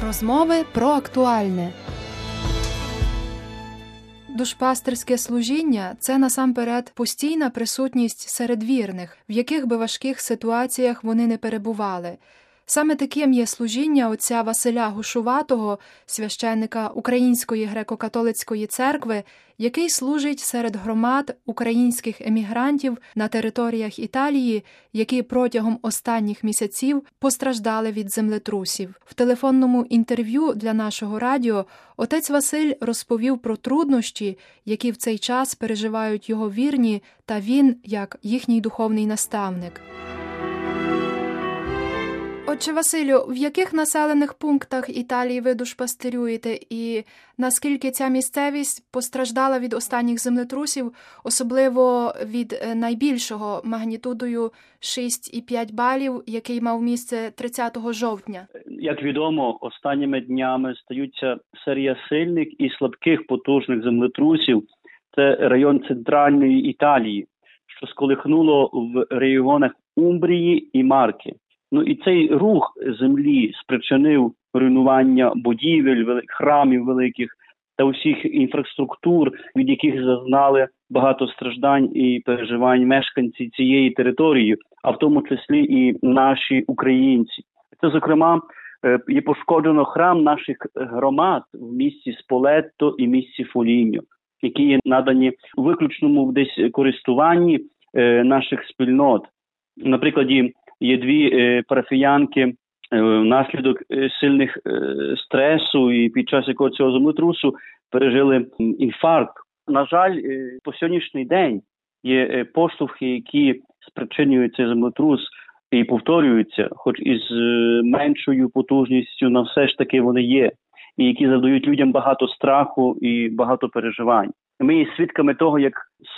Розмови про актуальне. Душпастерське служіння – це насамперед постійна присутність серед вірних, в яких би важких ситуаціях вони не перебували. Саме таким є служіння отця Василя Гушуватого, священника Української греко-католицької церкви, який служить серед громад українських емігрантів на територіях Італії, які протягом останніх місяців постраждали від землетрусів. В телефонному інтерв'ю для нашого радіо отець Василь розповів про труднощі, які в цей час переживають його вірні, та він як їхній духовний наставник. Отче Василю, в яких населених пунктах Італії ви душпастерюєте і наскільки ця місцевість постраждала від останніх землетрусів, особливо від найбільшого магнітудою 6,5 балів, який мав місце 30 жовтня? Як відомо, останніми днями стаються серія сильних і слабких потужних землетрусів. Це район центральної Італії, що сколихнуло в регіонах Умбрії і Марки. І цей рух землі спричинив руйнування будівель, храмів великих та усіх інфраструктур, від яких зазнали багато страждань і переживань мешканці цієї території, а в тому числі і наші українці. Це, зокрема, є пошкоджено храм наших громад в місті Сполетто і місті Фоліньо, які є надані у виключному десь користуванні наших спільнот. Наприклад, є дві парафіянки внаслідок сильних стресу і під час якого цього землетрусу пережили інфаркт. На жаль, по сьогоднішній день є поштовхи, які спричинюють цей землетрус і повторюються, хоч із меншою потужністю, але все ж таки вони є, і які завдають людям багато страху і багато переживань. Ми є свідками того, як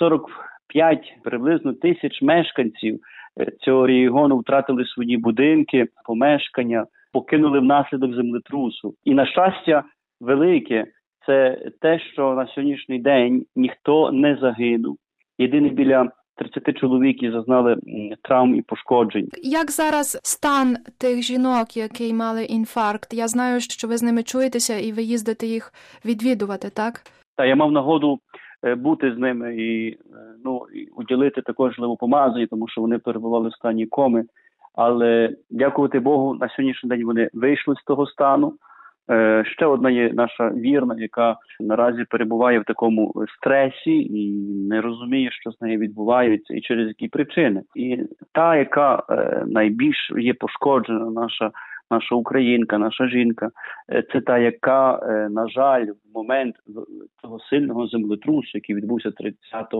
45 приблизно тисяч мешканців цього регіону втратили свої будинки, помешкання, покинули внаслідок землетрусу. І, на щастя, велике – це те, що на сьогоднішній день ніхто не загинув. Єдине біля 30 чоловік зазнали травм і пошкоджень. Як зараз стан тих жінок, які мали інфаркт? Я знаю, що ви з ними чуєтеся і ви їздите їх відвідувати, так? Та я мав нагоду бути з ними і уділити також живопомазання, тому що вони перебували в стані коми. Але, дякувати Богу, на сьогоднішній день вони вийшли з того стану. Ще одна є наша вірна, яка наразі перебуває в такому стресі і не розуміє, що з нею відбувається і через які причини. І та, яка найбільш є пошкоджена, наша українка, наша жінка, це та, яка, на жаль, в момент цього сильного землетрусу, який відбувся 30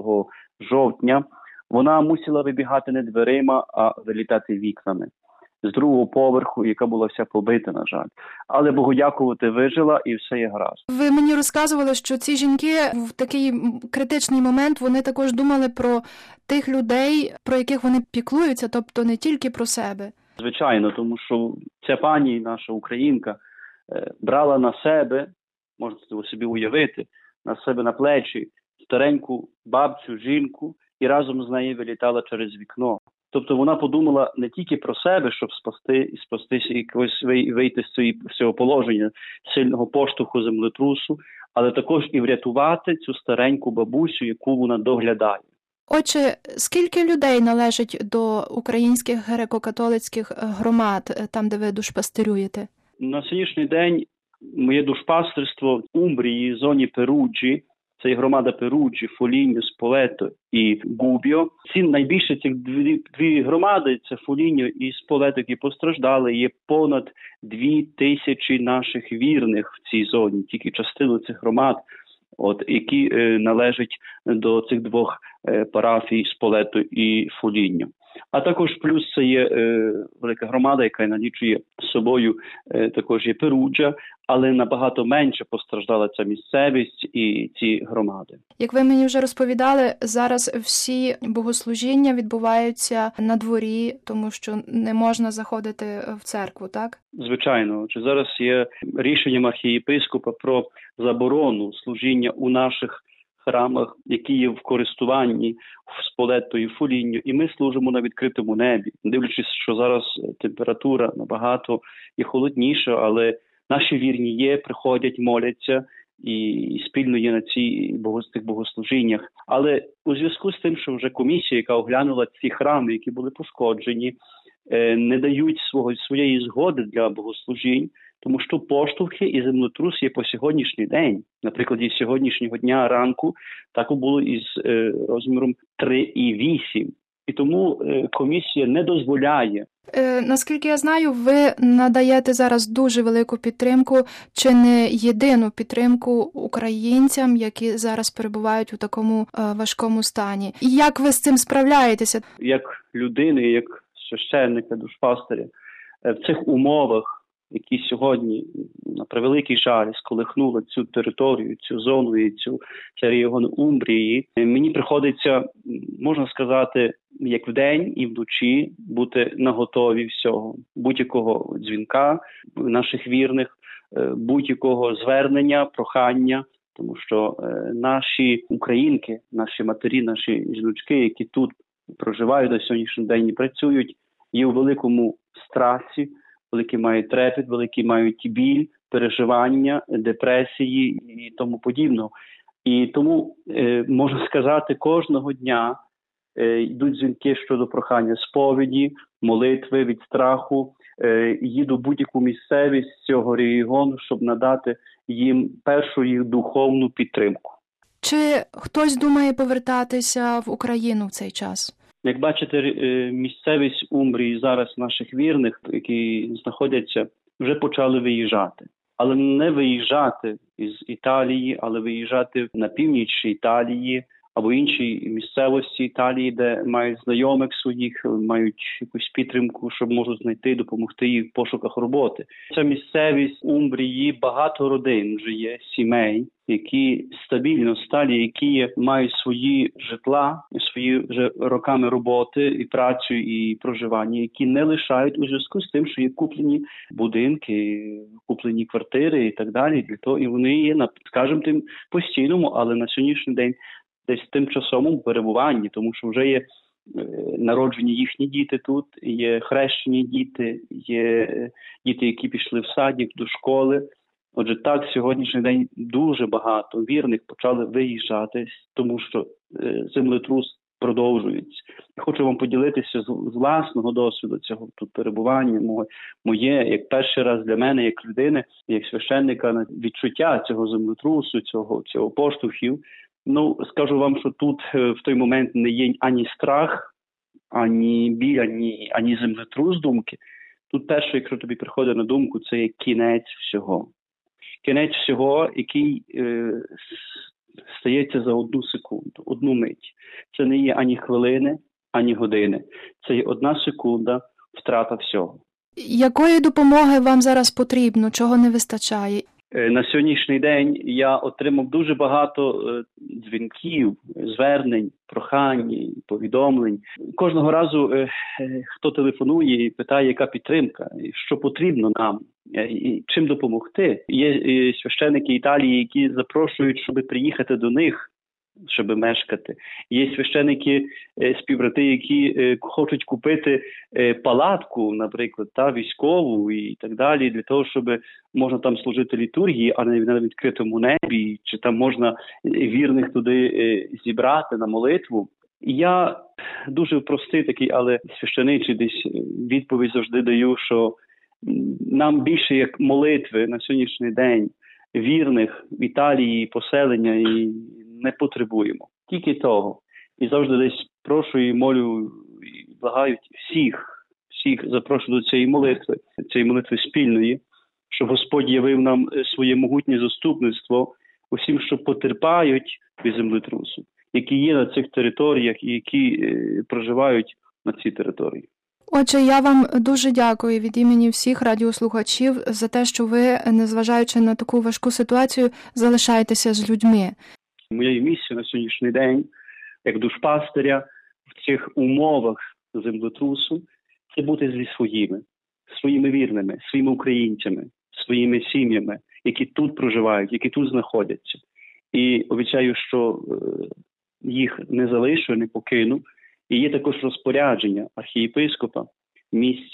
жовтня, вона мусила вибігати не дверима, а вилітати вікнами з другого поверху, яка була вся побита, на жаль. Але, Богу дякувати, вижила і все є гаразд. Ви мені розказували, що ці жінки в такий критичний момент, вони також думали про тих людей, про яких вони піклуються, тобто не тільки про себе. Звичайно, тому що ця пані, наша українка, брала на себе, можна собі уявити, на себе на плечі стареньку бабцю, жінку, і разом з нею вилітала через вікно. Тобто вона подумала не тільки про себе, щоб спастися якось вийти з цього положення сильного поштовху землетрусу, але також і врятувати цю стареньку бабусю, яку вона доглядає. Отже, скільки людей належить до українських греко-католицьких громад, там, де ви душпастерюєте? На сьогоднішній день моє душпастерство в Умбрії, зоні Перуджі, це є громада Перуджі, Фоліньо, Сполетто і Губіо. Ці найбільше цих дві громади, це Фоліньо і Сполетто, які постраждали, є понад 2000 наших вірних в цій зоні, тільки частину цих громад, які належать до цих двох парафій Сполетто і Фоліньо. А також плюс це є велика громада, яка налічує собою також є Перуджа, але набагато менше постраждала ця місцевість і ці громади. Як ви мені вже розповідали, зараз всі богослужіння відбуваються на дворі, тому що не можна заходити в церкву, так? Звичайно. Зараз є рішенням архієпископа про заборону служіння у наших храмах, які є в користуванні в Сполетто і Фоліньо, і ми служимо на відкритому небі. Дивлячись, що зараз температура набагато і холодніша, але наші вірні є, приходять, моляться і спільно є на цих богослужіннях. Але у зв'язку з тим, що вже комісія, яка оглянула ці храми, які були пошкоджені, не дають своєї згоди для богослужінь, тому що поштовхи і землетрус є по сьогоднішній день. Наприклад, із сьогоднішнього дня ранку так було із розміром 3,8. І тому комісія не дозволяє. Наскільки я знаю, ви надаєте зараз дуже велику підтримку, чи не єдину підтримку українцям, які зараз перебувають у такому важкому стані. І як ви з цим справляєтеся? Як людини, як священника, душпастиря, в цих умовах, які сьогодні, на превеликий жаль, сколихнули цю територію, цю зону і цей регіон Умбрії, мені приходиться, можна сказати, як вдень і вночі бути наготові всього. Будь-якого дзвінка наших вірних, будь-якого звернення, прохання, тому що наші українки, наші матері, наші жіночки, які тут проживають на сьогоднішній день і працюють, є у великому страсі, великий мають трепет, великий мають біль, переживання, депресії і тому подібного. І тому, можна сказати, кожного дня йдуть дзвінки щодо прохання сповіді, молитви від страху, їду в будь-яку місцевість цього регіону, щоб надати їм першу їх духовну підтримку. Чи хтось думає повертатися в Україну в цей час? Як бачите, місцевість Умбрії зараз наших вірних, які знаходяться, вже почали виїжджати. Але не виїжджати із Італії, але виїжджати на північ Італії або інші місцевості Італії, де мають знайомих своїх, мають якусь підтримку, щоб можуть знайти, допомогти їм в пошуках роботи. Ця місцевість Умбрії, багато родин вже є, сімей, які стабільно сталі, які мають свої житла, свої вже роками роботи і працю, і проживання, які не лишають у зв'язку з тим, що є куплені будинки, куплені квартири і так далі. Для того і вони є, скажімо, тим постійному, але на сьогоднішній день десь тимчасовому перебуванні, тому що вже є народжені їхні діти тут, є хрещені діти, є діти, які пішли в садик, до школи. Отже, так, сьогоднішній день дуже багато вірних почали виїжджати, тому що землетрус продовжується. Я хочу вам поділитися з власного досвіду цього тут перебування, моє, як перший раз для мене, як людини, як священника, відчуття цього землетрусу, цього поштовхів. Скажу вам, що тут в той момент не є ані страх, ані біль, ані землетрус думки. Тут перше, якщо тобі приходить на думку, це є кінець всього. Кінець всього, який стається за одну секунду, одну мить. Це не є ані хвилини, ані години. Це є одна секунда, втрата всього. Якої допомоги вам зараз потрібно? Чого не вистачає? На сьогоднішній день я отримав дуже багато дзвінків, звернень, прохань, повідомлень. Кожного разу хто телефонує і питає, яка підтримка, що потрібно нам, і чим допомогти. Є священики Італії, які запрошують, щоб приїхати до них, щоб мешкати. Є священики, співбрати, які хочуть купити палатку, наприклад, військову і так далі, для того, щоб можна там служити літургії, а не на відкритому небі, чи там можна вірних туди зібрати на молитву. Я дуже простий такий, але священичий десь відповідь завжди даю, що нам більше як молитви на сьогоднішній день вірних в Італії, поселення і не потребуємо. Тільки того. І завжди десь прошу і молю, і благають всіх запрошую до цієї молитви спільної, щоб Господь явив нам своє могутнє заступництво усім, що потерпають від землетрусу, які є на цих територіях і які проживають на цій території. Отже, я вам дуже дякую від імені всіх радіослухачів за те, що ви, незважаючи на таку важку ситуацію, залишаєтеся з людьми. Моєю місією на сьогоднішній день, як душпастиря, в цих умовах землетрусу, це бути зі своїми вірними, своїми українцями, своїми сім'ями, які тут проживають, які тут знаходяться. І обіцяю, що їх не залишу, не покину. І є також розпорядження архієпископа місця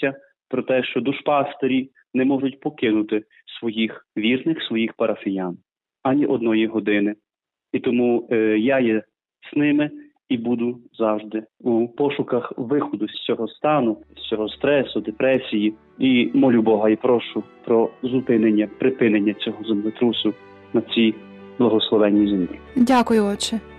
про те, що душпастері не можуть покинути своїх вірних, своїх парафіян ані одної години. І тому я є з ними і буду завжди у пошуках виходу з цього стану, з цього стресу, депресії. І молю Бога і прошу про припинення цього землетрусу на цій благословенній землі. Дякую, отче.